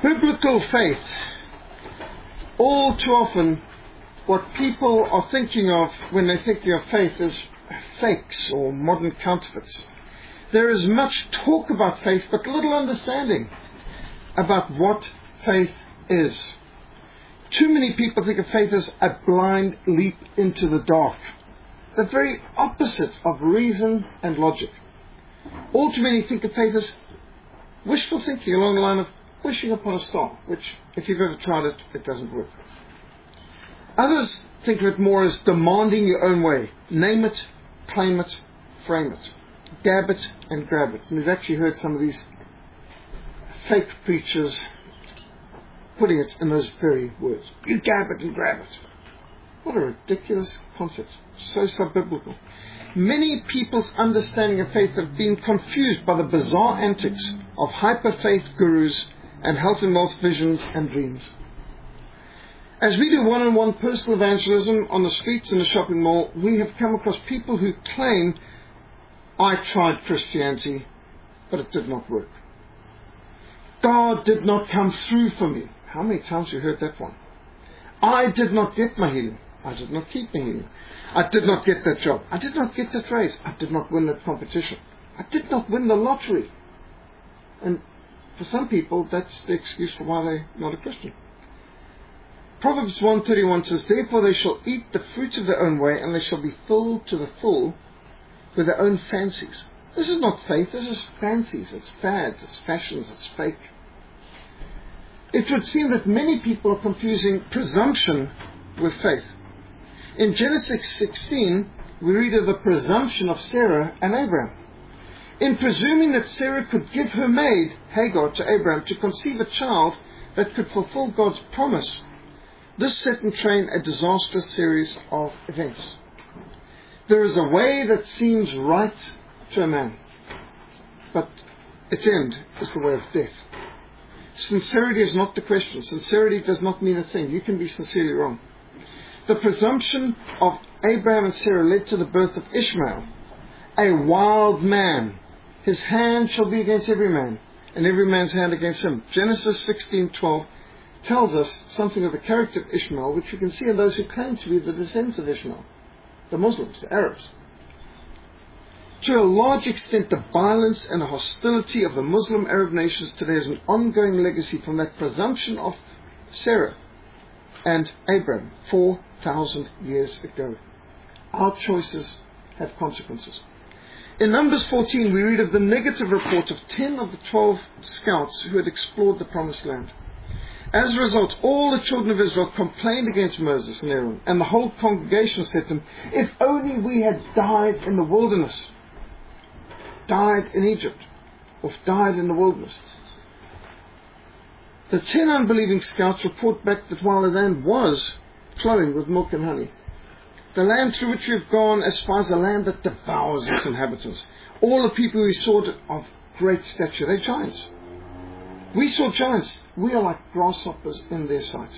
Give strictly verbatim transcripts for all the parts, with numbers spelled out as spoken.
Biblical faith. All too often, what people are thinking of when they're thinking of faith is fakes or modern counterfeits. There is much talk about faith, but little understanding about what faith is. Too many people think of faith as a blind leap into the dark, the very opposite of reason and logic. All too many think of faith as wishful thinking along the line of wishing upon a star, which, if you've ever tried it, it doesn't work. Others think of it more as demanding your own way. Name it, claim it, frame it. Dab it and grab it. And we've actually heard some of these fake preachers putting it in those very words. You dab it and grab it. What a ridiculous concept. So sub-biblical. Many people's understanding of faith have been confused by the bizarre antics of hyper-faith gurus and health and wealth visions and dreams. As we do one-on-one personal evangelism on the streets in the shopping mall, we have come across people who claim, I tried Christianity, but it did not work. God did not come through for me. How many times have you heard that one? I did not get my healing. I did not keep my healing. I did not get that job. I did not get that raise. I did not win that competition. I did not win the lottery. And for some people, that's the excuse for why they're not a Christian. Proverbs one thirty-one says, therefore they shall eat the fruit of their own way, and they shall be filled to the full with their own fancies. This is not faith, this is fancies. It's fads, it's fashions, it's fake. It would seem that many people are confusing presumption with faith. In Genesis sixteen, we read of the presumption of Sarah and Abraham. In presuming that Sarah could give her maid, Hagar, to Abraham to conceive a child that could fulfill God's promise, this set in train a disastrous series of events. There is a way that seems right to a man, but its end is the way of death. Sincerity is not the question. Sincerity does not mean a thing. You can be sincerely wrong. The presumption of Abraham and Sarah led to the birth of Ishmael, a wild man. His hand shall be against every man, and every man's hand against him. Genesis sixteen twelve tells us something of the character of Ishmael, which you can see in those who claim to be the descendants of Ishmael, the Muslims, the Arabs. To a large extent, the violence and the hostility of the Muslim Arab nations today is an ongoing legacy from that presumption of Sarah and Abraham four thousand years ago. Our choices have consequences. In Numbers fourteen, we read of the negative report of ten of the twelve scouts who had explored the Promised Land. As a result, all the children of Israel complained against Moses and Aaron, and the whole congregation said to them, if only we had died in the wilderness, died in Egypt, or died in the wilderness. The ten unbelieving scouts report back that while the land was flowing with milk and honey, the land through which we have gone as far as a land that devours its inhabitants. All the people we saw of great stature, they're giants. We saw giants. We are like grasshoppers in their sight.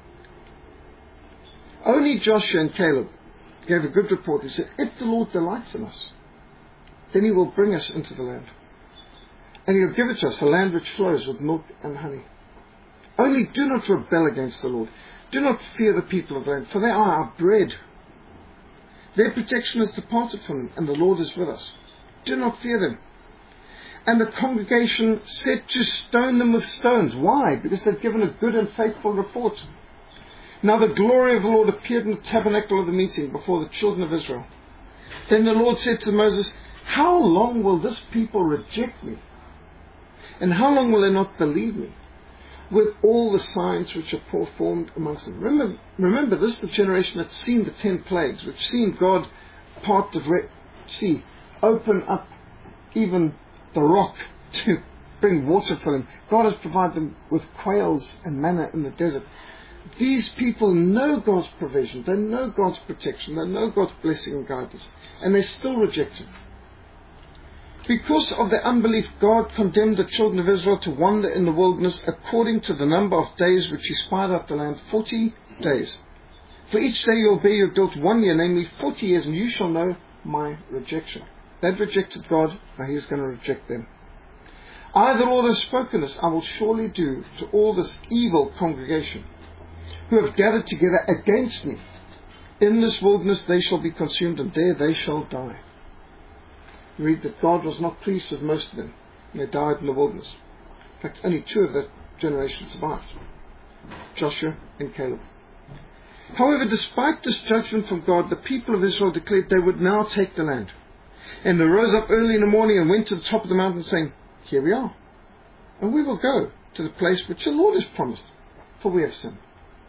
Only Joshua and Caleb gave a good report. They said, if the Lord delights in us, then He will bring us into the land. And He will give it to us, a land which flows with milk and honey. Only do not rebel against the Lord. Do not fear the people of the land, for they are our bread. Their protection has departed from them, and the Lord is with us. Do not fear them. And the congregation said to stone them with stones. Why? Because they've given a good and faithful report. Now the glory of the Lord appeared in the tabernacle of the meeting before the children of Israel. Then the Lord said to Moses, how long will this people reject me? And how long will they not believe me? With all the signs which are performed amongst them. Remember, remember this is the generation that's seen the ten plagues, which seen God part the Red Sea, open up even the rock to bring water for them. God has provided them with quails and manna in the desert. These people know God's provision, they know God's protection, they know God's blessing and guidance, and they still reject Him. Because of their unbelief, God condemned the children of Israel to wander in the wilderness according to the number of days which He spied out the land, forty days. For each day you'll bear your guilt one year, namely forty years, and you shall know my rejection. They've rejected God, now He's going to reject them. I, the Lord, have spoken this. I will surely do to all this evil congregation who have gathered together against me. In this wilderness they shall be consumed, and there they shall die. We read that God was not pleased with most of them. They died in the wilderness. In fact, only two of that generation survived, Joshua and Caleb. However, despite this judgment from God, the people of Israel declared they would now take the land. And they rose up early in the morning and went to the top of the mountain, saying, here we are, and we will go to the place which the Lord has promised, for we have sinned.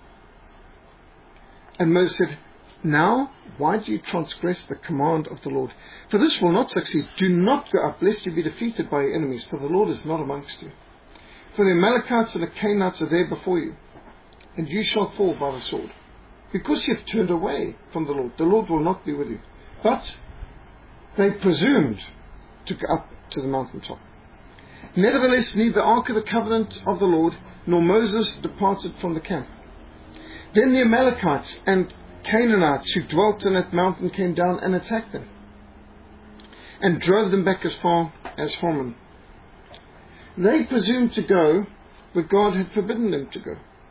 And Moses said, now, why do you transgress the command of the Lord? For this will not succeed. Do not go up, lest you be defeated by your enemies, for the Lord is not amongst you. For the Amalekites and the Canaanites are there before you, and you shall fall by the sword. Because you have turned away from the Lord, the Lord will not be with you. But they presumed to go up to the mountaintop. Nevertheless, neither the ark of the covenant of the Lord, nor Moses departed from the camp. Then the Amalekites and Canaanites who dwelt in that mountain came down and attacked them, and drove them back as far as Hormon. They presumed to go where God had forbidden them to go.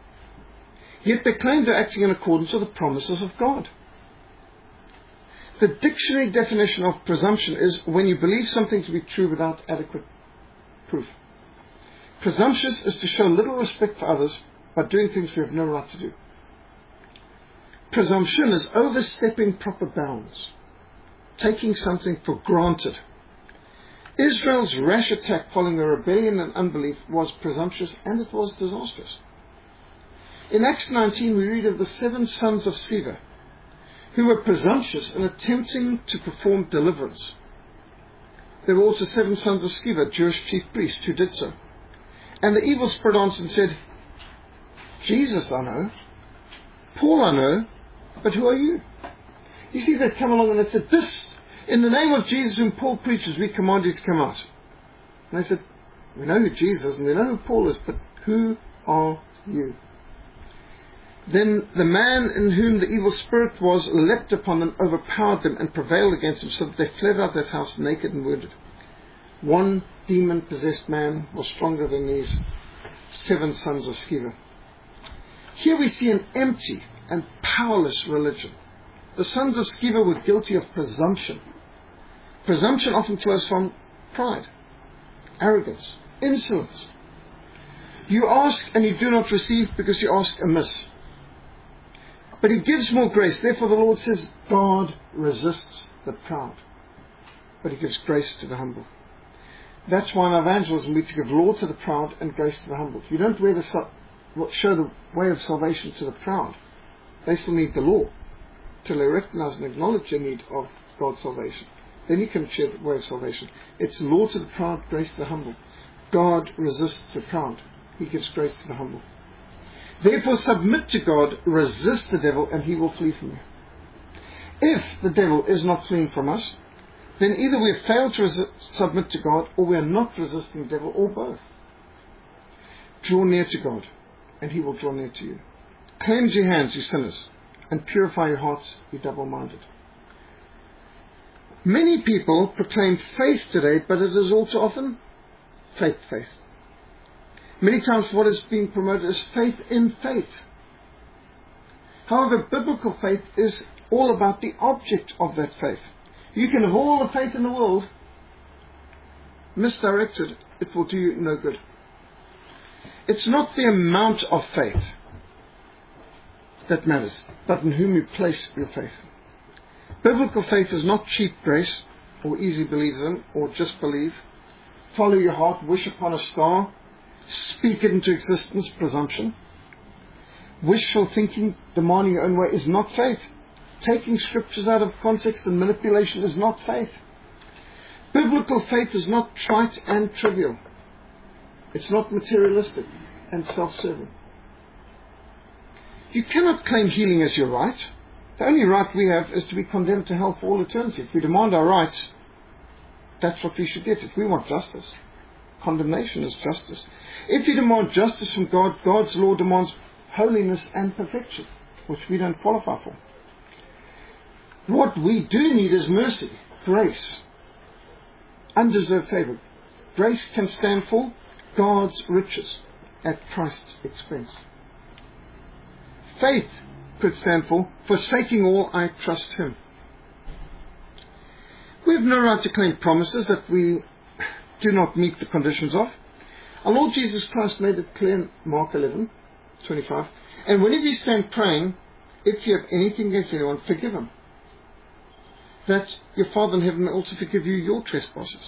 Yet they claimed they're acting in accordance with the promises of God. The dictionary definition of presumption is when you believe something to be true without adequate proof. Presumptuous is to show little respect for others by doing things we have no right to do. Presumption is overstepping proper bounds, taking something for granted. Israel's rash attack following a rebellion and unbelief was presumptuous, and it was disastrous. In Acts nineteen we read of the seven sons of Sceva, who were presumptuous in attempting to perform deliverance. There were also seven sons of Sceva, Jewish chief priests, who did so. And the evil spirit answered and said, Jesus I know, Paul I know, but who are you? You see, they'd come along and they said, this, in the name of Jesus whom Paul preaches, we command you to come out. And they said, we know who Jesus is and we know who Paul is, but who are you? Then the man in whom the evil spirit was leapt upon them, overpowered them, and prevailed against them, so that they fled out of that house naked and wounded. One demon-possessed man was stronger than these seven sons of Sceva. Here we see an empty and powerless religion. The sons of Sceva were guilty of presumption. Presumption often flows from pride, arrogance, insolence. You ask and you do not receive because you ask amiss. But He gives more grace. Therefore the Lord says, God resists the proud, but He gives grace to the humble. That's why in our evangelism we to give law to the proud and grace to the humble. You don't wear the, show the way of salvation to the proud. They still need the law till they recognize and acknowledge their need of God's salvation. Then you can share the way of salvation. It's law to the proud, grace to the humble. God resists the proud. He gives grace to the humble. Therefore submit to God, resist the devil, and he will flee from you. If the devil is not fleeing from us, then either we have failed to resist, submit to God, or we are not resisting the devil, or both. Draw near to God, and He will draw near to you. Cleanse your hands, you sinners, and purify your hearts, you double-minded. Many people proclaim faith today, but it is all too often fake faith. Many times what is being promoted is faith in faith. However, biblical faith is all about the object of that faith. You can have all the faith in the world, misdirected, it will do you no good. It's not the amount of faith that matters, but in whom you place your faith. Biblical faith is not cheap grace, or easy believism, or just believe. Follow your heart, wish upon a star, speak it into existence, presumption. Wishful thinking, demanding your own way, is not faith. Taking scriptures out of context and manipulation is not faith. Biblical faith is not trite and trivial. It's not materialistic and self-serving. You cannot claim healing as your right. The only right we have is to be condemned to hell for all eternity. If we demand our rights, that's what we should get. If we want justice, condemnation is justice. If you demand justice from God, God's law demands holiness and perfection, which we don't qualify for. What we do need is mercy, grace, undeserved favor, grace can stand for? God's riches at Christ's expense. Faith could stand for, forsaking all, I trust Him. We have no right to claim promises that we do not meet the conditions of. Our Lord Jesus Christ made it clear in Mark eleven twenty-five. And whenever you stand praying, if you have anything against anyone, forgive him, that your Father in heaven may also forgive you your trespasses.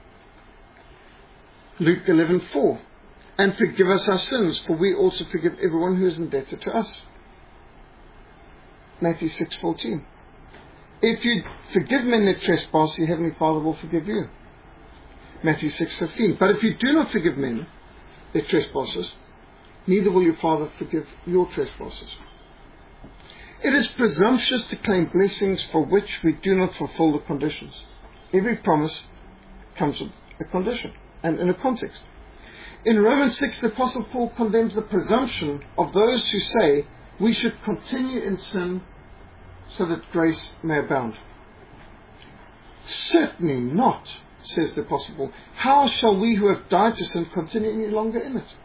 Luke eleven four. And forgive us our sins, for we also forgive everyone who is indebted to us. Matthew six fourteen. If you forgive men their trespass, your heavenly Father will forgive you. Matthew six fifteen. But if you do not forgive men their trespasses, neither will your Father forgive your trespasses. It is presumptuous to claim blessings for which we do not fulfill the conditions. Every promise comes with a condition and in a context. In Romans six, the Apostle Paul condemns the presumption of those who say we should continue in sin so that grace may abound. Certainly not, says the Apostle Paul. How shall we who have died to sin continue any longer in it?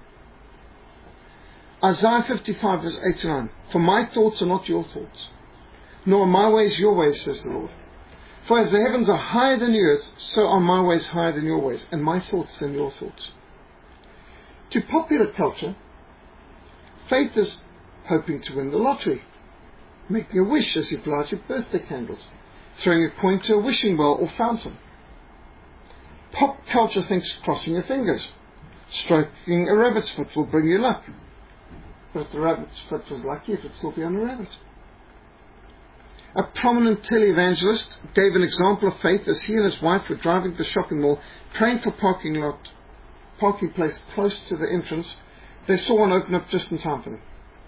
Isaiah fifty-five verse eight to nine. For my thoughts are not your thoughts, nor are my ways your ways, says the Lord. For as the heavens are higher than the earth, so are my ways higher than your ways, and my thoughts than your thoughts. To popular culture, faith is hoping to win the lottery, making a wish as you blow out your birthday candles, throwing a coin to a wishing well or fountain. Pop culture thinks crossing your fingers, stroking a rabbit's foot will bring you luck. But if the rabbit's foot was lucky, it would still be on a rabbit. A prominent televangelist gave an example of faith as he and his wife were driving to the shopping mall, praying for parking lot, parking place close to the entrance. They saw one open up just in time for them.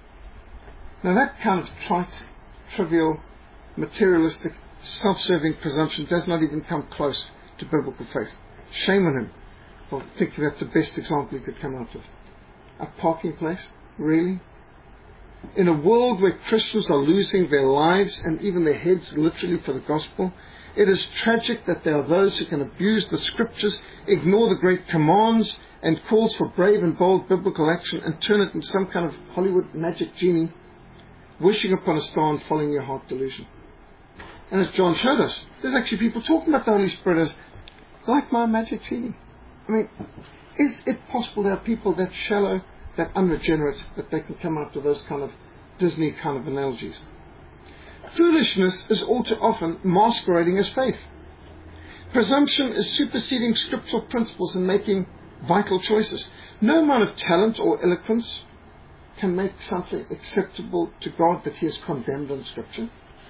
Now that kind of trite, trivial, materialistic, self-serving presumption does not even come close to biblical faith. Shame on him for thinking that's the best example he could come up with. A parking place? Really? In a world where Christians are losing their lives and even their heads literally for the gospel, it is tragic that there are those who can abuse the scriptures, ignore the great commands and calls for brave and bold biblical action and turn it into some kind of Hollywood magic genie, wishing upon a star and following your heart delusion. And as John showed us, there's actually people talking about the Holy Spirit as like my magic genie. I mean, is it possible there are people that shallow, that unregenerate, that they can come up with those kind of Disney kind of analogies? Foolishness is all too often masquerading as faith. Presumption is superseding scriptural principles and making vital choices. No amount of talent or eloquence can make something acceptable to God that He has condemned in Scripture.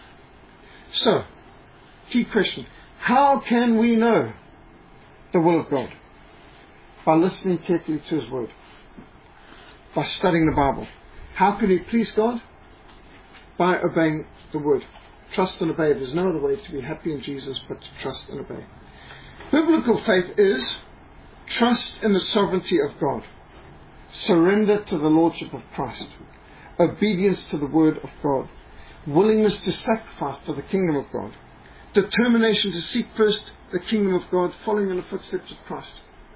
So, key question: how can we know the will of God? By listening carefully to His Word, by studying the Bible. How can we please God? By obeying the Word. Trust and obey. There's no other way to be happy in Jesus but to trust and obey. Biblical faith is trust in the sovereignty of God, surrender to the Lordship of Christ, obedience to the Word of God, willingness to sacrifice for the kingdom of God, determination to seek first the kingdom of God, following in the footsteps of Christ.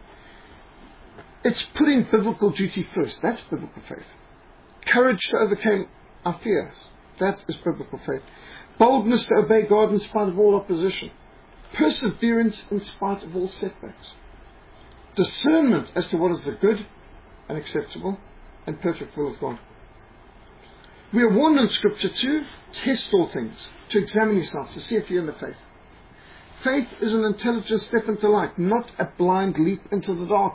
It's putting biblical duty first. That's biblical faith. Courage to overcome our fears. That is biblical faith. Boldness to obey God in spite of all opposition. Perseverance in spite of all setbacks. Discernment as to what is the good and acceptable and perfect will of God. We are warned in Scripture to test all things, to examine yourself, to see if you're in the faith. Faith is an intelligent step into light, not a blind leap into the dark.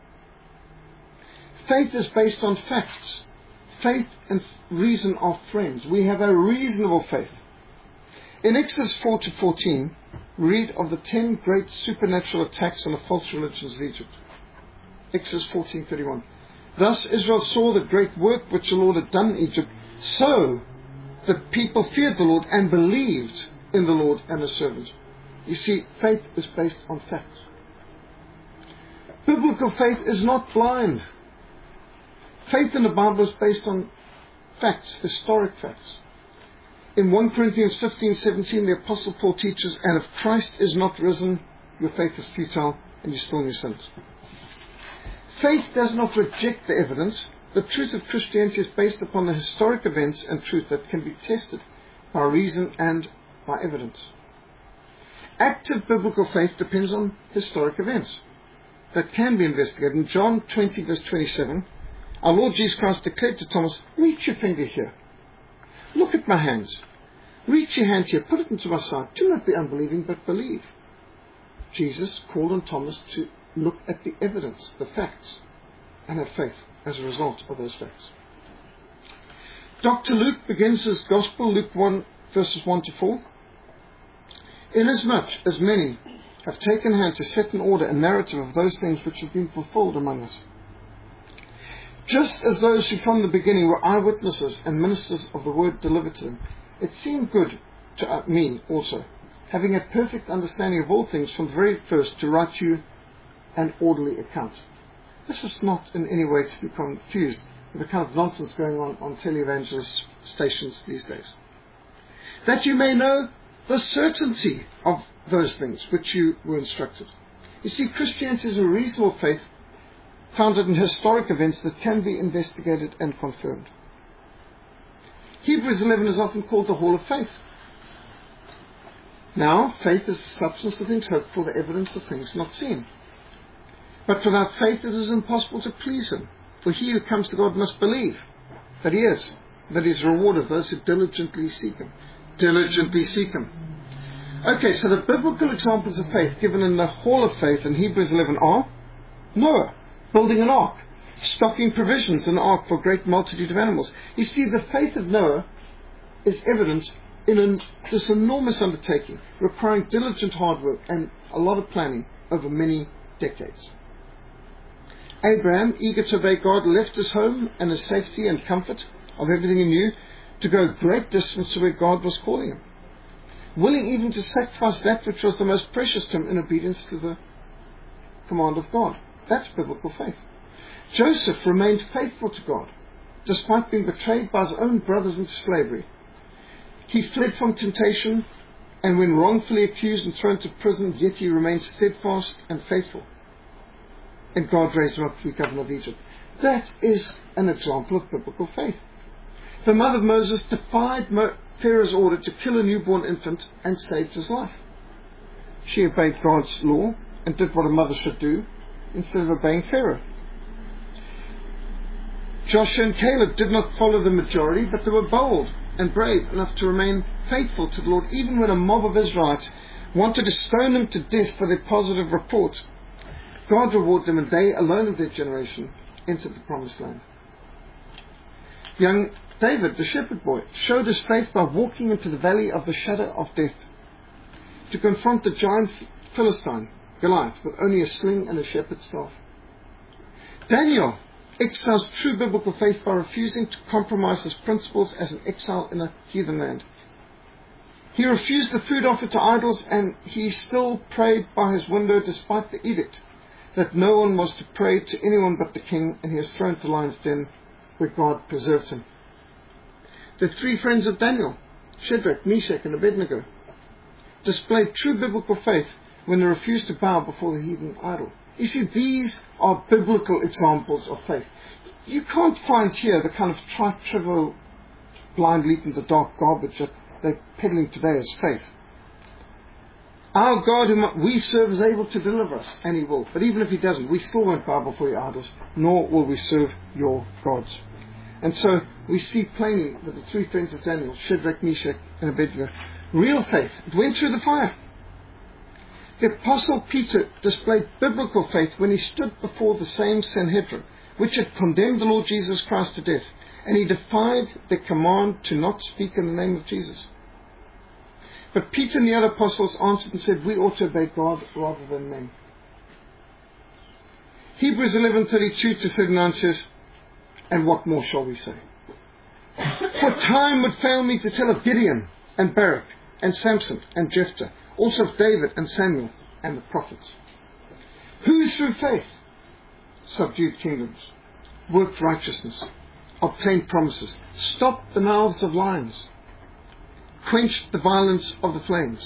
Faith is based on facts. Faith and reason are friends. We have a reasonable faith. In Exodus four to fourteen, read of the ten great supernatural attacks on the false religions of Egypt. Exodus fourteen thirty-one. Thus Israel saw the great work which the Lord had done in Egypt. So the people feared the Lord and believed in the Lord and His servant. You see, faith is based on facts. Biblical faith is not blind. Faith in the Bible is based on facts, historic facts. In First Corinthians fifteen seventeen, the Apostle Paul teaches, and if Christ is not risen, your faith is futile and you're still in your sins. Faith does not reject the evidence. The truth of Christianity is based upon the historic events and truth that can be tested by reason and by evidence. Active biblical faith depends on historic events that can be investigated. In John twenty, verse twenty-seven, our Lord Jesus Christ declared to Thomas, reach your finger here. Look at my hands. Reach your hand here. Put it into my side. Do not be unbelieving, but believe. Jesus called on Thomas to look at the evidence, the facts, and have faith as a result of those facts. Doctor Luke begins his Gospel, Luke one, verses one to four. Inasmuch as many have taken hand to set in order a narrative of those things which have been fulfilled among us, just as those who from the beginning were eyewitnesses and ministers of the word delivered to them, it seemed good to me also, having a perfect understanding of all things from the very first, to write you an orderly account. This is not in any way to be confused with the kind of nonsense going on on televangelist stations these days. That you may know the certainty of those things which you were instructed. You see, Christianity is a reasonable faith founded in historic events that can be investigated and confirmed. Hebrews eleven is often called the Hall of Faith. Now, faith is the substance of things hoped for, the evidence of things not seen. But without faith it is impossible to please Him. For he who comes to God must believe that He is, that He is a reward of those who diligently seek Him. Diligently seek Him. Okay, so the biblical examples of faith given in the Hall of Faith in Hebrews eleven are Noah, building an ark, stocking provisions in the ark for a great multitude of animals. You see, the faith of Noah is evident in an, this enormous undertaking, requiring diligent hard work and a lot of planning over many decades. Abraham, eager to obey God, left his home and his safety and comfort of everything he knew to go a great distance to where God was calling him, willing even to sacrifice that which was the most precious to him in obedience to the command of God. That's biblical faith. Joseph remained faithful to God, despite being betrayed by his own brothers into slavery. He fled from temptation, and when wrongfully accused and thrown to prison, yet he remained steadfast and faithful. And God raised him up to be governor of Egypt. That is an example of biblical faith. The mother of Moses defied Pharaoh's order to kill a newborn infant and saved his life. She obeyed God's law and did what a mother should do instead of obeying Pharaoh. Joshua and Caleb did not follow the majority, but they were bold and brave enough to remain faithful to the Lord, even when a mob of Israelites wanted to stone them to death for their positive report. God rewarded them, and they, alone of their generation, entered the promised land. Young David, the shepherd boy, showed his faith by walking into the valley of the shadow of death to confront the giant Philistine, Goliath, with only a sling and a shepherd's staff. Daniel exiles true biblical faith by refusing to compromise his principles as an exile in a heathen land. He refused the food offered to idols, and he still prayed by his window despite the edict that no one was to pray to anyone but the king, and he was thrown to the lion's den where God preserved him. The three friends of Daniel, Shadrach, Meshach, and Abednego, displayed true biblical faith when they refused to bow before the heathen idol. You see, these are biblical examples of faith. You can't find here the kind of trite, trivial, blind leap in the dark garbage that they're peddling today as faith. Our God, whom we serve, is able to deliver us, and He will. But even if He doesn't, we still won't bow before your idols, nor will we serve your gods. And so we see plainly that the three friends of Daniel, Shadrach, Meshach, and Abednego, real faith, it went through the fire. The Apostle Peter displayed biblical faith when he stood before the same Sanhedrin, which had condemned the Lord Jesus Christ to death, and he defied the command to not speak in the name of Jesus. But Peter and the other apostles answered and said, we ought to obey God rather than men. Hebrews eleven thirty-two to thirty-nine says, and what more shall we say? For time would fail me to tell of Gideon and Barak and Samson and Jephthah, also of David and Samuel and the prophets, who through faith subdued kingdoms, worked righteousness, obtained promises, stopped the mouths of lions, quenched the violence of the flames,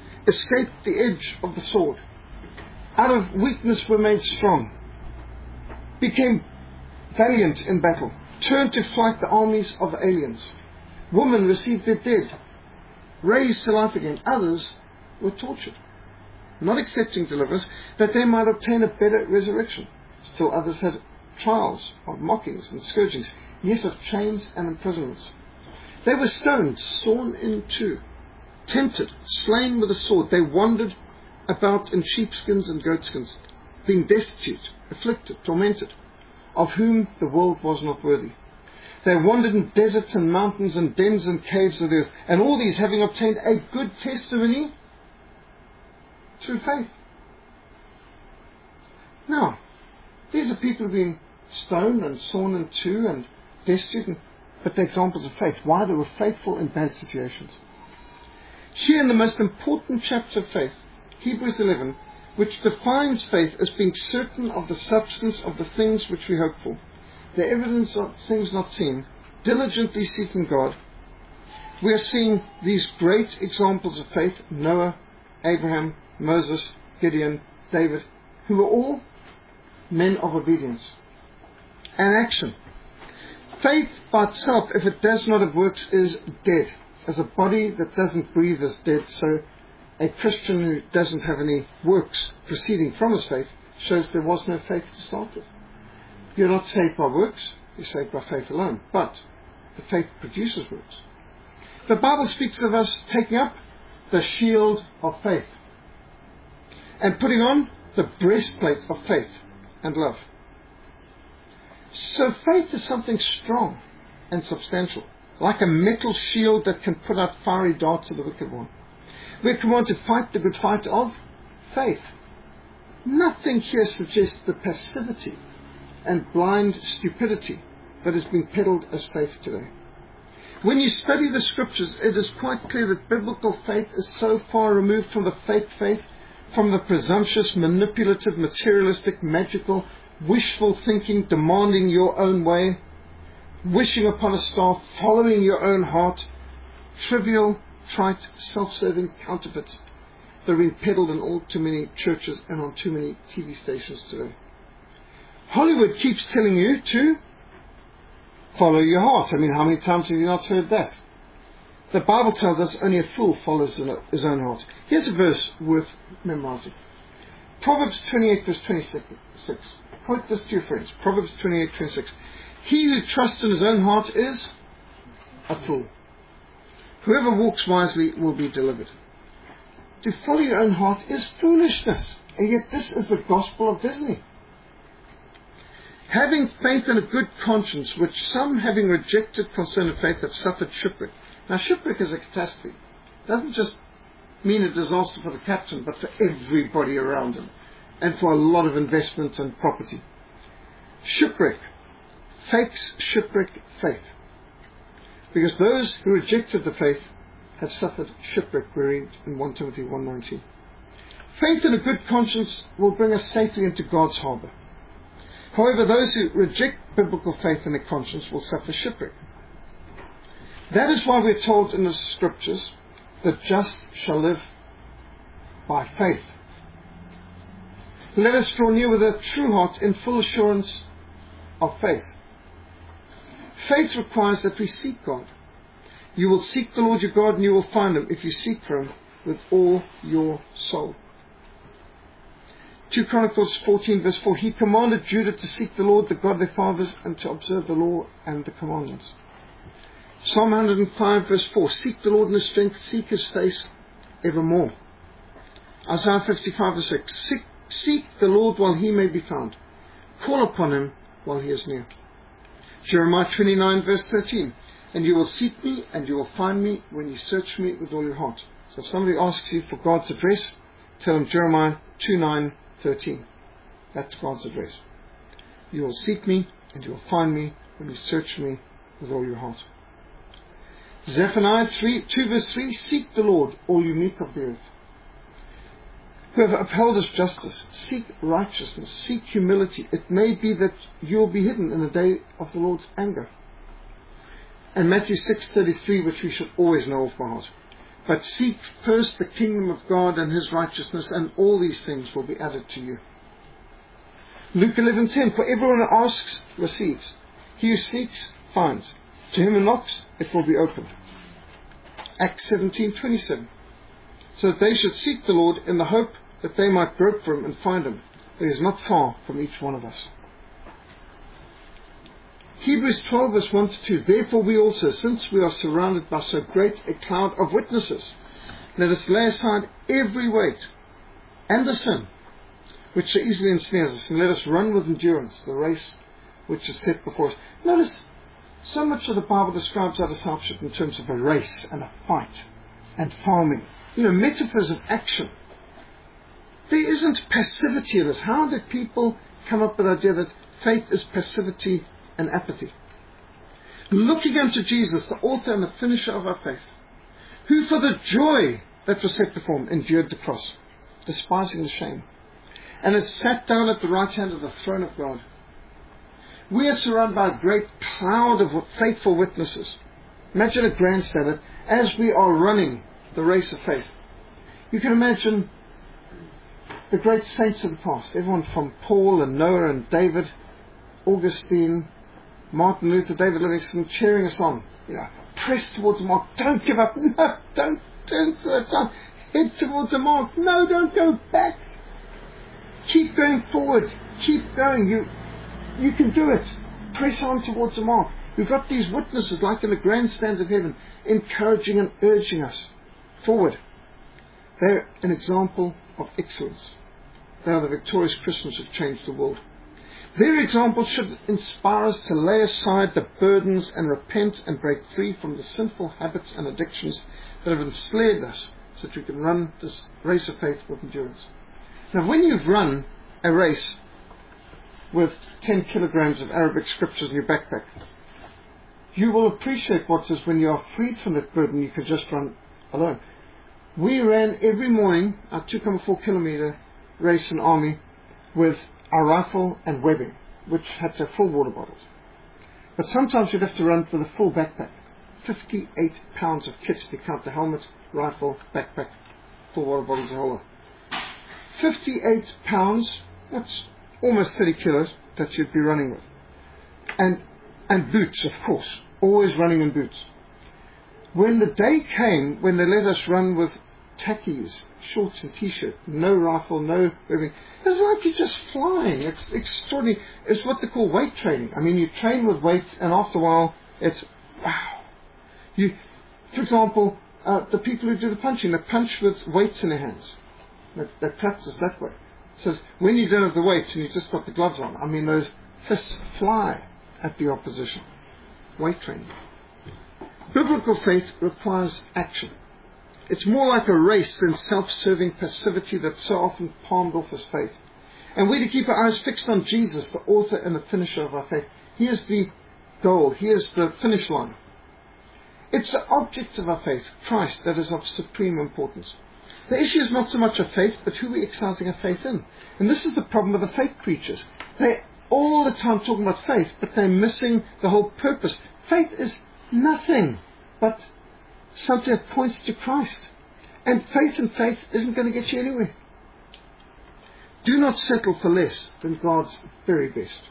escaped the edge of the sword, out of weakness were made strong, became valiant in battle, turned to flight the armies of aliens. Women received their dead, raised to life again. Others were tortured, not accepting deliverance, that they might obtain a better resurrection. Still others had trials of mockings and scourgings, yes, of chains and imprisonments. They were stoned, sawn in two, tempted, slain with a sword. They wandered about in sheepskins and goatskins, being destitute, afflicted, tormented, of whom the world was not worthy. They wandered in deserts and mountains and dens and caves of the earth, and all these having obtained a good testimony through faith. Now, these are people who've been stoned and sawn in two and destitute, and, but they're examples of faith. Why? They were faithful in bad situations. Here in the most important chapter of faith, Hebrews eleven, which defines faith as being certain of the substance of the things which we hope for, the evidence of things not seen, diligently seeking God, we are seeing these great examples of faith: Noah, Abraham, Moses, Gideon, David, who were all men of obedience and action. Faith by itself, if it does not have works, is dead. As a body that doesn't breathe is dead, so a Christian who doesn't have any works proceeding from his faith shows there was no faith to start with. You're not saved by works, you're saved by faith alone. But the faith produces works. The Bible speaks of us taking up the shield of faith and putting on the breastplate of faith and love. So faith is something strong and substantial, like a metal shield that can put out fiery darts of the wicked one. We're commanded to fight the good fight of faith. Nothing here suggests the passivity and blind stupidity that is being peddled as faith today. When you study the scriptures, it is quite clear that biblical faith is so far removed from the fake faith, from the presumptuous, manipulative, materialistic, magical, wishful thinking, demanding your own way, wishing upon a star, following your own heart, trivial, trite, self-serving counterfeits that are being peddled in all too many churches and on too many T V stations today. Hollywood keeps telling you to follow your heart. I mean, how many times have you not heard that? The Bible tells us only a fool follows his own heart. Here's a verse worth memorizing. Proverbs twenty-eight, verse twenty-six. Quote this to your friends. Proverbs twenty-eight, twenty-six. He who trusts in his own heart is a fool. Whoever walks wisely will be delivered. To follow your own heart is foolishness. And yet this is the gospel of Disney. Having faith and a good conscience, which some, having rejected concerning faith, have suffered shipwreck. Now, shipwreck is a catastrophe. It doesn't just mean a disaster for the captain, but for everybody around him, and for a lot of investment and property. Shipwreck. Fakes shipwreck faith. Because those who rejected the faith have suffered shipwreck, we read in First Timothy one nineteen. Faith and a good conscience will bring us safely into God's harbour. However, those who reject biblical faith and their conscience will suffer shipwreck. That is why we're told in the scriptures, the just shall live by faith. Let us draw near with a true heart in full assurance of faith. Faith requires that we seek God. You will seek the Lord your God and you will find him if you seek for him with all your soul. Second Chronicles fourteen verse four. He commanded Judah to seek the Lord, the God of their fathers, and to observe the law and the commandments. Psalm one hundred five verse four. Seek the Lord in his strength, seek his face evermore. Isaiah fifty-five verse six. Seek, seek the Lord while he may be found. Call upon him while he is near. Jeremiah twenty-nine verse thirteen. And you will seek me and you will find me when you search me with all your heart. So if somebody asks you for God's address, tell them Jeremiah twenty-nine thirteen. That's God's address. You will seek me and you will find me when you search me with all your heart. Zephaniah three, two verse three. Seek the Lord, all you meek of the earth. Who have upheld his justice, seek righteousness, seek humility. It may be that you will be hidden in the day of the Lord's anger. And Matthew six thirty-three, which we should always know off by heart. But seek first the kingdom of God and his righteousness, and all these things will be added to you. Luke eleven ten, for everyone who asks, receives. He who seeks, finds. To him who knocks, it will be opened. Acts seventeen twenty-seven. So that they should seek the Lord in the hope that they might grope for him and find him. But he is not far from each one of us. Hebrews twelve verse one to two. Therefore we also, since we are surrounded by so great a cloud of witnesses, let us lay aside every weight and the sin which so easily ensnares us, and let us run with endurance the race which is set before us. Notice, so much of the Bible describes our discipleship in terms of a race and a fight and farming. You know, metaphors of action. There isn't passivity in this. How did people come up with the idea that faith is passivity and apathy? Looking unto Jesus, the author and the finisher of our faith, who for the joy that was set before him endured the cross, despising the shame, and has sat down at the right hand of the throne of God. We are surrounded by a great cloud of faithful witnesses. Imagine a grandstand as we are running the race of faith. You can imagine the great saints of the past, everyone from Paul and Noah and David, Augustine, Martin Luther, David Livingstone, cheering us on. You know, press towards the mark. Don't give up. No, don't turn to the side. Head towards the mark. No, don't go back. Keep going forward. Keep going. You, you can do it. Press on towards the mark. We've got these witnesses, like in the grandstands of heaven, encouraging and urging us forward. They're an example of excellence. They are the victorious Christians who've changed the world. Their example should inspire us to lay aside the burdens and repent and break free from the sinful habits and addictions that have enslaved us, so that we can run this race of faith with endurance. Now, when you've run a race with ten kilograms of Arabic scriptures in your backpack, you will appreciate what says when you are freed from that burden, you can just run alone. We ran every morning our two point four kilometer race in army with our rifle and webbing, which had to have full water bottles. But sometimes you'd have to run with a full backpack. fifty-eight pounds of kit if you count the helmet, rifle, backpack, full water bottles, and all that. fifty-eight pounds, that's almost thirty kilos that you'd be running with. And, and boots, of course, always running in boots. When the day came when they let us run with tackies, shorts and t-shirt, no rifle, no webbing, it's like you're just flying. It's extraordinary. It's what they call weight training. I mean, you train with weights, and after a while, it's wow. You, for example, uh, the people who do the punching, they punch with weights in their hands. They, they practice that way. So when you don't have the weights and you've just got the gloves on, I mean, those fists fly at the opposition. Weight training. Biblical faith requires action. It's more like a race than self-serving passivity that's so often palmed off as faith. And we're to keep our eyes fixed on Jesus, the author and the finisher of our faith. He is the goal. He is the finish line. It's the object of our faith, Christ, that is of supreme importance. The issue is not so much of faith, but who we're exercising our faith in. And this is the problem with the faith preachers. They're all the time talking about faith, but they're missing the whole purpose. Faith is nothing but something that points to Christ. And faith in faith isn't going to get you anywhere. Do not settle for less than God's very best.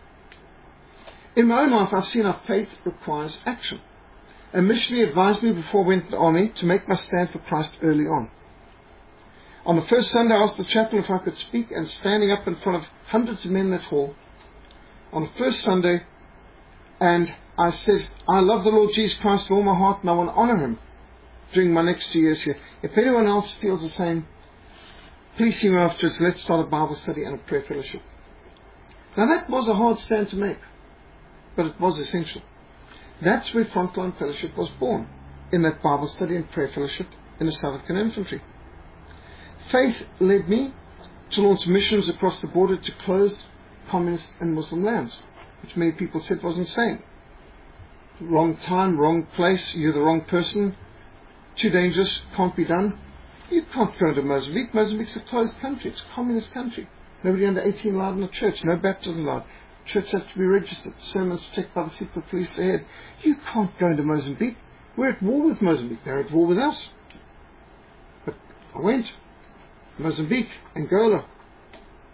In my own life, I've seen our faith requires action. A missionary advised me before I went to the army to make my stand for Christ early on. On the first Sunday, I asked the chaplain if I could speak, and standing up in front of hundreds of men in that hall, on the first Sunday, and I said, I love the Lord Jesus Christ with all my heart, and I want to honor Him during my next two years here. If anyone else feels the same, please see me afterwards. Let's start a Bible study and a prayer fellowship. Now that was a hard stand to make, but it was essential. That's where Frontline Fellowship was born, in that Bible study and prayer fellowship in the South African Infantry. Faith led me to launch missions across the border to closed communist and Muslim lands, which many people said was insane. Wrong time, wrong place, you're the wrong person, too dangerous, can't be done. You can't go to Mozambique. Mozambique's a closed country. It's a communist country. Nobody under eighteen allowed in the church. No baptism allowed. Church has to be registered. Sermons checked by the secret police ahead. You can't go into Mozambique. We're at war with Mozambique. They're at war with us. But I went. Mozambique, Angola.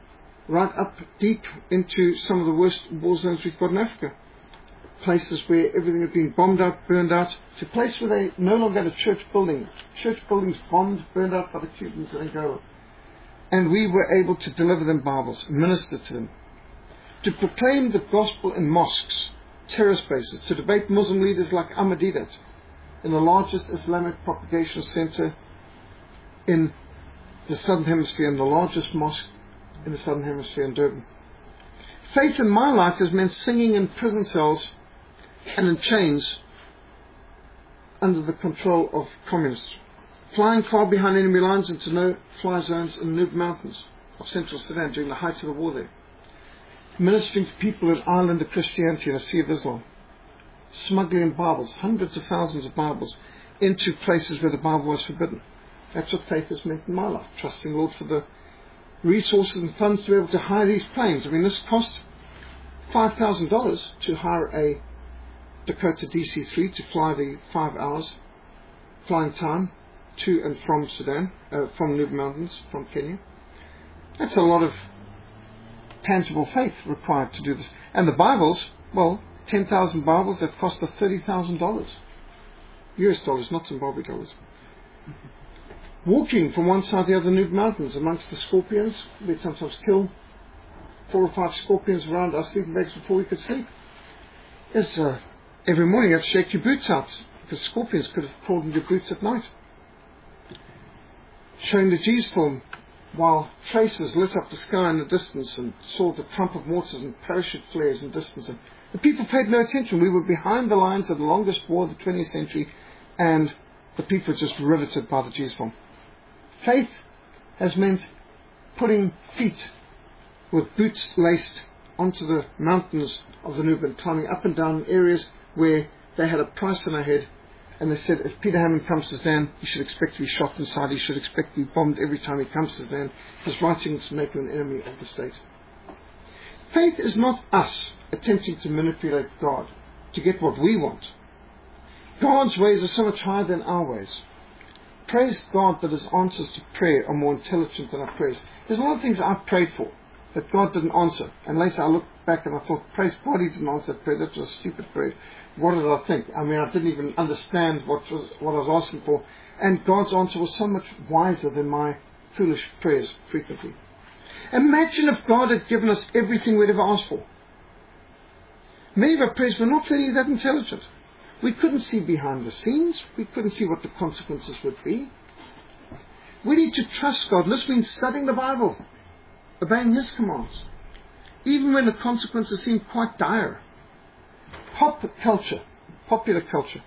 right up deep into some of the worst war zones we've got in Africa. Places where everything had been bombed out, burned out, to a place where they no longer had a church building. Church buildings bombed, burned out by the Cubans in Angola. And we were able to deliver them Bibles, minister to them, to proclaim the gospel in mosques, terror spaces, to debate Muslim leaders like Ahmadiyya in the largest Islamic propagation center in the Southern Hemisphere and the largest mosque in the Southern Hemisphere in Durban. Faith in my life has meant singing in prison cells and in chains under the control of communists, flying far behind enemy lines into no-fly zones in the Nuba Mountains of central Sudan during the height of the war there, ministering to people in Ireland of Christianity and a Sea of Islam, smuggling in Bibles, hundreds of thousands of Bibles, into places where the Bible was forbidden. That's what faith has meant in my life, trusting Lord for the resources and funds to be able to hire these planes. I mean, this cost five thousand dollars to hire a Dakota D C three to fly the five hours flying time to and from Sudan, uh, from Nuba Mountains, from Kenya. That's a lot of tangible faith required to do this. And the Bibles, well, ten thousand Bibles that cost us thirty thousand dollars. U S dollars, not Zimbabwe dollars. Walking from one side to the other Nuba Mountains amongst the scorpions. We'd sometimes kill four or five scorpions around our sleeping bags before we could sleep. Yes, uh, every morning you have to shake your boots out because scorpions could have crawled into your boots at night. Showing the G's film while tracers lit up the sky in the distance and saw the trump of mortars and parachute flares in the distance. And the people paid no attention. We were behind the lines of the longest war of the twentieth century, and the people were just riveted by the G's film. Faith has meant putting feet with boots laced onto the mountains of the Nuba and climbing up and down areas where they had a price on their head, and they said if Peter Hammond comes to Sudan, he should expect to be shot inside, he should expect to be bombed every time he comes to Sudan. His writings make him an enemy of the state. Faith is not us attempting to manipulate God to get what we want. God's ways are so much higher than our ways. Praise God that His answers to prayer are more intelligent than our prayers. There's a lot of things I've prayed for that God didn't answer. And later I looked back and I thought, praise God He didn't answer that prayer. That was a stupid prayer. What did I think? I mean, I didn't even understand what was what I was asking for. And God's answer was so much wiser than my foolish prayers frequently. Imagine if God had given us everything we'd ever asked for. Many of our prayers were not really that intelligent. We couldn't see behind the scenes. We couldn't see what the consequences would be. We need to trust God, listening, studying the Bible, obeying His commands, even when the consequences seem quite dire. Pop culture, popular culture.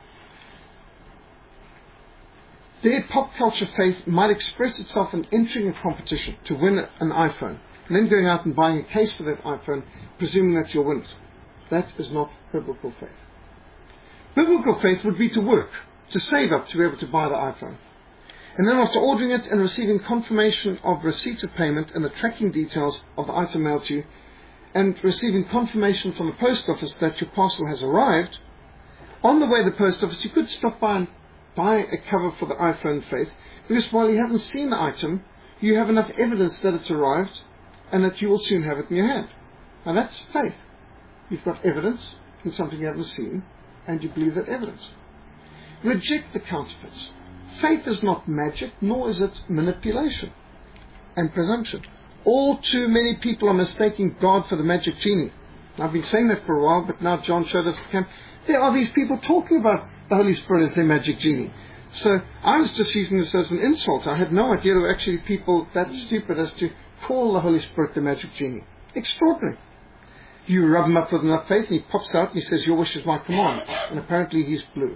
Their pop culture faith might express itself in entering a competition to win an iPhone, and then going out and buying a case for that iPhone, presuming that you'll win it. That is not biblical faith. Biblical faith would be to work, to save up to be able to buy the iPhone. And then after ordering it and receiving confirmation of receipt of payment and the tracking details of the item mailed to you, and receiving confirmation from the post office that your parcel has arrived, on the way to the post office you could stop by and buy a cover for the iPhone faith, because while you haven't seen the item, you have enough evidence that it's arrived and that you will soon have it in your hand. Now that's faith. You've got evidence in something you haven't seen, and you believe that evidence. Reject the counterfeits. Faith is not magic, nor is it manipulation and presumption. All too many people are mistaking God for the magic genie. I've been saying that for a while, but now John showed us at camp. There are these people talking about the Holy Spirit as their magic genie. So I was just using this as an insult. I had no idea there were actually people that stupid as to call the Holy Spirit the magic genie. Extraordinary. You rub him up with enough faith and he pops out and he says, your wish is my command. And apparently he's blue.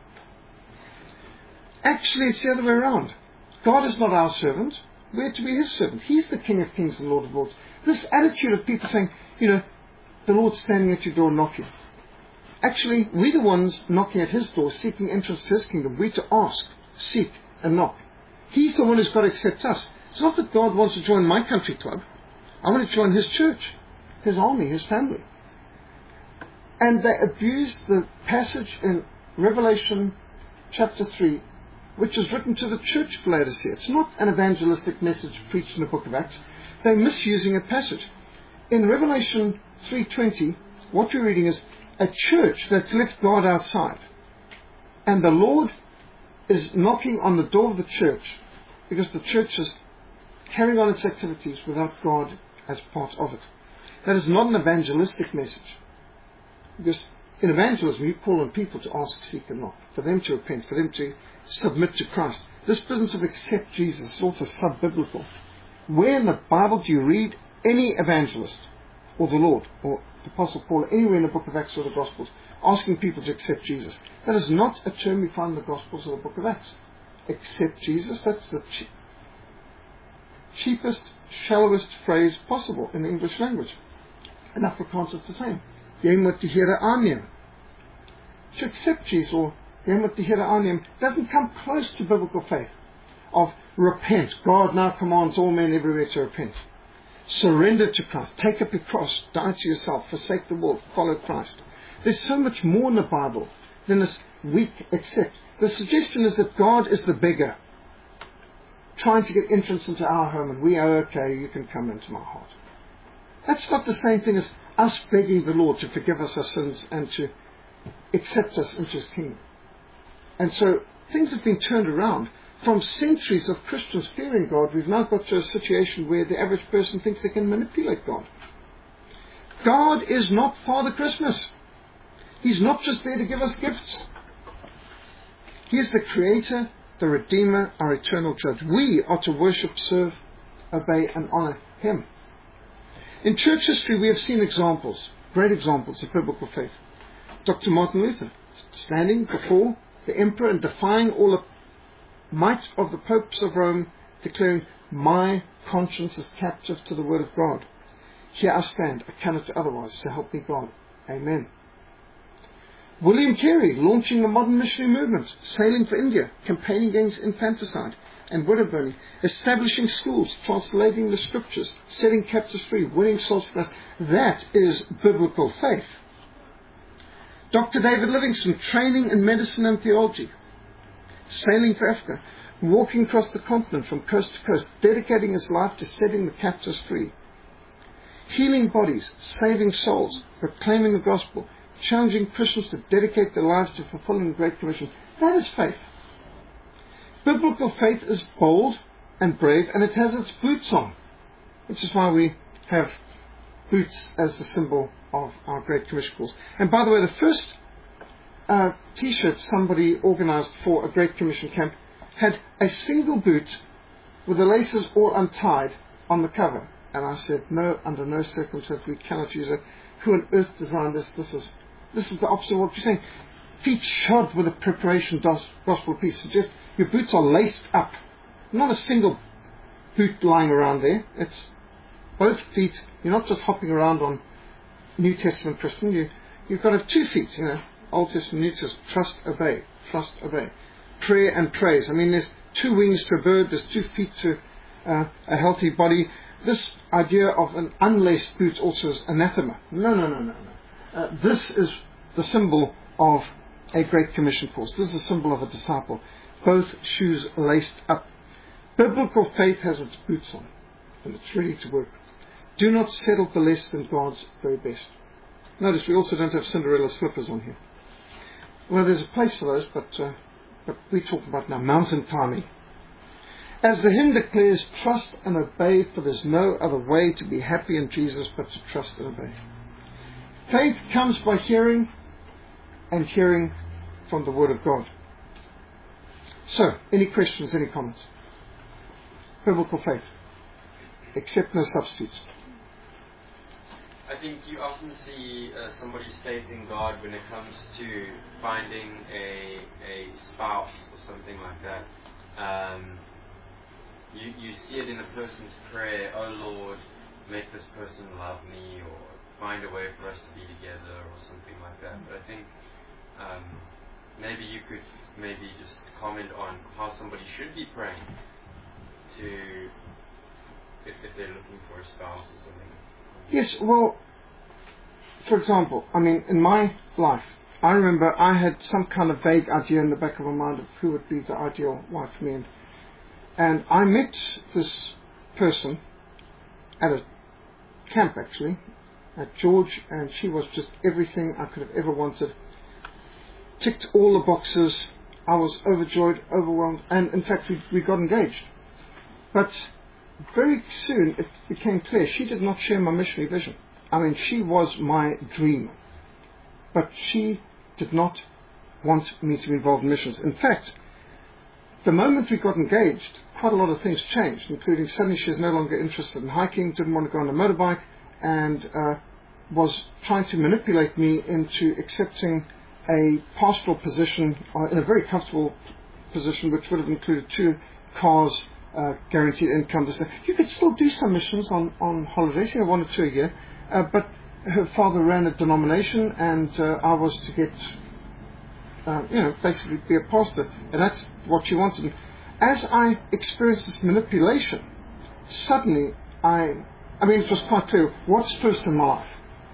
Actually, it's the other way around. God is not our servant. We're to be His servant. He's the King of Kings and Lord of Lords. This attitude of people saying, you know, the Lord's standing at your door knocking. Actually, we're the ones knocking at His door, seeking entrance to His kingdom. We're to ask, seek, and knock. He's the one who's got to accept us. It's not that God wants to join my country club. I want to join His church, His army, His family. And they abuse the passage in Revelation chapter three, which is written to the church of Laodicea. It's not an evangelistic message preached in the book of Acts. They're misusing a passage. in Revelation three twenty, what we're reading is a church that's left God outside. And the Lord is knocking on the door of the church because the church is carrying on its activities without God as part of it. That is not an evangelistic message. Because in evangelism, you call on people to ask, seek, and knock, for them to repent, for them to submit to Christ. This business of accept Jesus is also sub-biblical. Where in the Bible do you read any evangelist, or the Lord, or the Apostle Paul, anywhere in the book of Acts or the Gospels, asking people to accept Jesus? That is not a term we find in the Gospels or the book of Acts. Accept Jesus, that's the che- cheapest, shallowest phrase possible in the English language. In Afrikaans it's the same. Jy moet die Here aanneem. To accept Jesus, or jy moet die Here aanneem, doesn't come close to biblical faith of repent. God now commands all men everywhere to repent. Surrender to Christ. Take up your cross. Die to yourself. Forsake the world. Follow Christ. There's so much more in the Bible than this weak accept. The suggestion is that God is the beggar, trying to get entrance into our home, and we are okay, you can come into my heart. That's not the same thing as us begging the Lord to forgive us our sins and to accept us into His kingdom. And so things have been turned around. From centuries of Christians fearing God, we've now got to a situation where the average person thinks they can manipulate God. God is not Father Christmas. He's not just there to give us gifts. He is the Creator, the Redeemer, our eternal Judge. We are to worship, serve, obey, and honor Him. In church history, we have seen examples, great examples of biblical faith. Doctor Martin Luther, standing before the emperor and defying all the might of the popes of Rome, declaring, my conscience is captive to the word of God. Here I stand, I cannot do otherwise, so help me God. Amen. William Carey, launching the modern missionary movement, sailing for India, campaigning against infanticide and widow burning, establishing schools, translating the scriptures, setting captives free, winning souls for Christ. That is biblical faith. Doctor David Livingstone, training in medicine and theology, sailing for Africa, walking across the continent from coast to coast, dedicating his life to setting the captives free, healing bodies, saving souls, proclaiming the gospel, challenging Christians to dedicate their lives to fulfilling the Great Commission. That is faith. Biblical faith is bold and brave, and it has its boots on, which is why we have boots as the symbol of our Great Commission course. And by the way, the first uh, T-shirt somebody organized for a Great Commission camp had a single boot with the laces all untied on the cover. And I said, no, under no circumstance we cannot use it. Who on earth designed this? This is this is the opposite of what you're saying. Feet shod with a preparation gospel piece. Suggest your boots are laced up. Not a single boot lying around there. It's both feet. You're not just hopping around on New Testament Christian. You, you've got to have two feet, you know. Old Testament, New Testament. Trust, obey. Trust, obey. Prayer and praise. I mean, there's two wings to a bird. There's two feet to uh, a healthy body. This idea of an unlaced boot also is anathema. No, no, no, no, no. Uh, this is the symbol of a Great Commission course. This is a symbol of a disciple. Both shoes laced up. Biblical faith has its boots on, and it's ready to work. Do not settle for less than God's very best. Notice we also don't have Cinderella slippers on here. Well, there's a place for those, but, uh, but we're talking about now mountain climbing. As the hymn declares, trust and obey, for there's no other way to be happy in Jesus but to trust and obey. Faith comes by hearing, and hearing from the Word of God. So, any questions, any comments? Biblical faith. Accept no substitutes. I think you often see uh, somebody's faith in God when it comes to finding a a spouse or something like that. Um, You, you see it in a person's prayer, oh Lord, make this person love me, or find a way for us to be together, or something like that. But I think um, maybe you could maybe just comment on how somebody should be praying to, if, if they're looking for a spouse or something. Yes, well, for example, I mean, in my life, I remember I had some kind of vague idea in the back of my mind of who would be the ideal wife for me. And And I met this person at a camp actually, at George, and she was just everything I could have ever wanted. Ticked all the boxes. I was overjoyed, overwhelmed, and in fact we, we got engaged. But very soon it became clear she did not share my missionary vision. I mean, she was my dream, but she did not want me to be involved in missions. In fact, the moment we got engaged, quite a lot of things changed, including suddenly she was no longer interested in hiking, didn't want to go on a motorbike, and uh, was trying to manipulate me into accepting a pastoral position uh, in a very comfortable position, which would have included two cars, uh, guaranteed income. You could still do some missions on, on holidays, you know, one or two a year, uh, but her father ran a denomination, and uh, I was to get, uh, you know, basically be a pastor, and that's what she wanted. As I experienced this manipulation, suddenly I, I mean, it was quite clear what's first in my life.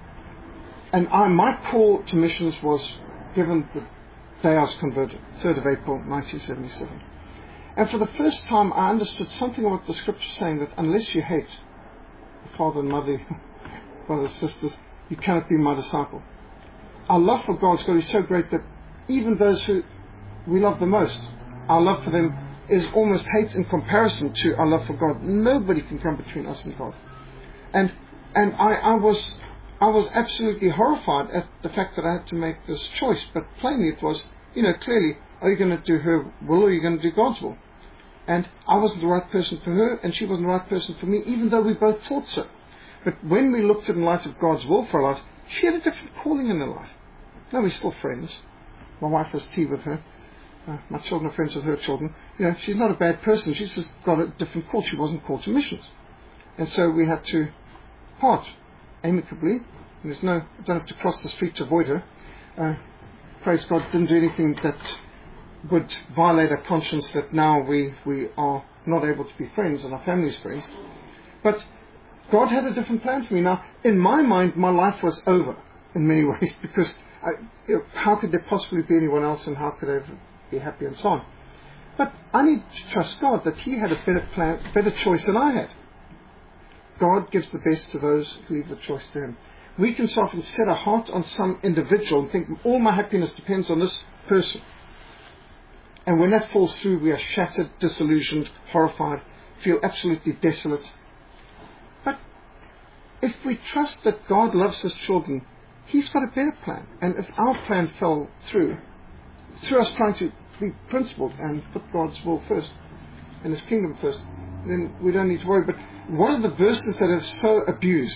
And I, my call to missions was given the day I was converted, third of April nineteen seventy-seven. And for the first time I understood something of what the scripture is saying, that unless you hate the father and mother, brothers and sisters, you cannot be my disciple. Our love for God's God is so great that even those who we love the most, our love for them is almost hate in comparison to our love for God. Nobody can come between us and God. And and I, I was I was absolutely horrified at the fact that I had to make this choice. But plainly it was, you know, clearly, are you going to do her will or are you going to do God's will? And I wasn't the right person for her, and she wasn't the right person for me, even though we both thought so. But when we looked at it in light of God's will for our lives, she had a different calling in her life. Now we're still friends. My wife has tea with her. Uh, my children are friends with her children. You know, she's not a bad person. She's just got a different call. She wasn't called to missions. And so we had to part amicably. There's no, I don't have to cross the street to avoid her. Uh, praise God, didn't do anything that would violate our conscience, that now we, we are not able to be friends and our family's friends. But God had a different plan for me. Now, in my mind, my life was over in many ways, because I, you know, how could there possibly be anyone else, and how could I ever be happy, and so on. But I need to trust God that He had a better plan, better choice than I had. God gives the best to those who leave the choice to Him. We can so often set our heart on some individual and think all my happiness depends on this person. And when that falls through, we are shattered, disillusioned, horrified, feel absolutely desolate. But if we trust that God loves His children, He's got a better plan. And if our plan fell through, through us trying to be principled and put God's will first and His kingdom first, then we don't need to worry. But one of the verses that are so abused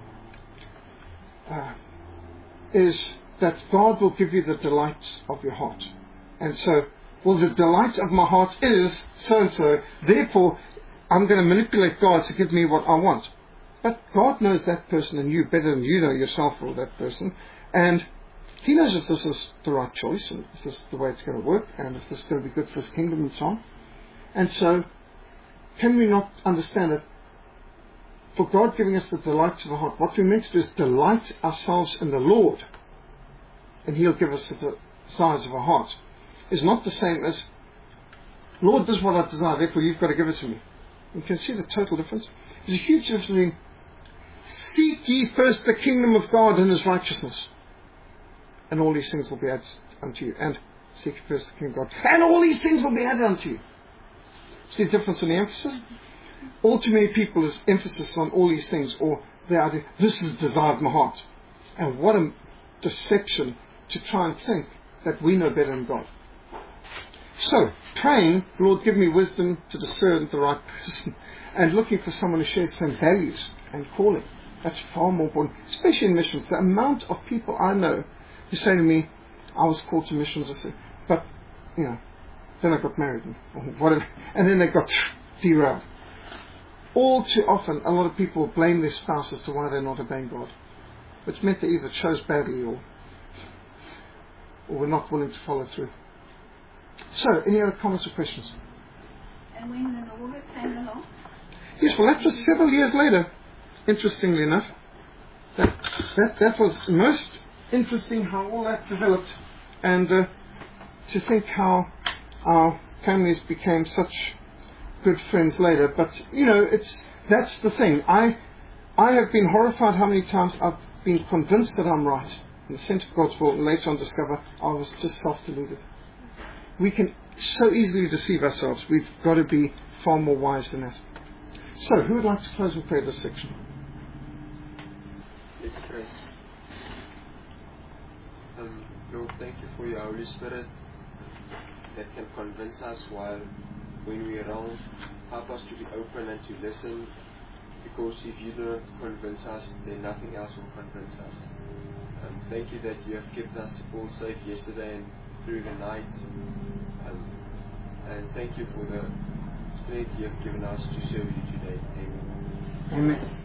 uh, is that God will give you the delights of your heart. And so, well, the delight of my heart is so-and-so, therefore I'm going to manipulate God to give me what I want. But God knows that person and you better than you know yourself or that person. And He knows if this is the right choice, and if this is the way it's going to work, and if this is going to be good for His kingdom and so on. And so, can we not understand that for God giving us the delights of the heart, what we're meant to do is delight ourselves in the Lord, and He'll give us the desires of our heart, is not the same as, Lord, this is what I desire, therefore you've got to give it to me. You can see the total difference. There's a huge difference between seek ye first the kingdom of God and His righteousness, and all these things will be added unto you. And seek first the kingdom of God, and all these things will be added unto you. See the difference in the emphasis? All too many people is emphasis on all these things, or the idea, this is the desire of my heart. And what a deception to try and think that we know better than God. So, praying, Lord, give me wisdom to discern the right person, and looking for someone who shares the same values and calling. That's far more important, especially in missions. The amount of people I know who say to me, I was called to missions, I say, but, you know, then I got married, or whatever, and then they got derailed. All too often, a lot of people blame their spouse as to why they're not obeying God. Which meant they either chose badly or, or were not willing to follow through. So, any other comments or questions? And when the Lord came along? Yes, well, that was several years later, interestingly enough. That, that, that was most interesting how all that developed, and uh, to think how our families became such good friends later. But, you know, it's that's the thing. I I have been horrified how many times I've been convinced that I'm right in the centre of God's will, and later on discover I was just self-deluded. We can so easily deceive ourselves. We've got to be far more wise than that. So, who would like to close with prayer this section? Let's pray. Um, Lord, thank you for your Holy Spirit that can convince us while when we are wrong. Help us to be open and to listen, because if you don't convince us, then nothing else will convince us. Um, thank you that you have kept us all safe yesterday and through the night. Um, and thank you for the strength you have given us to serve you today. Amen. Amen.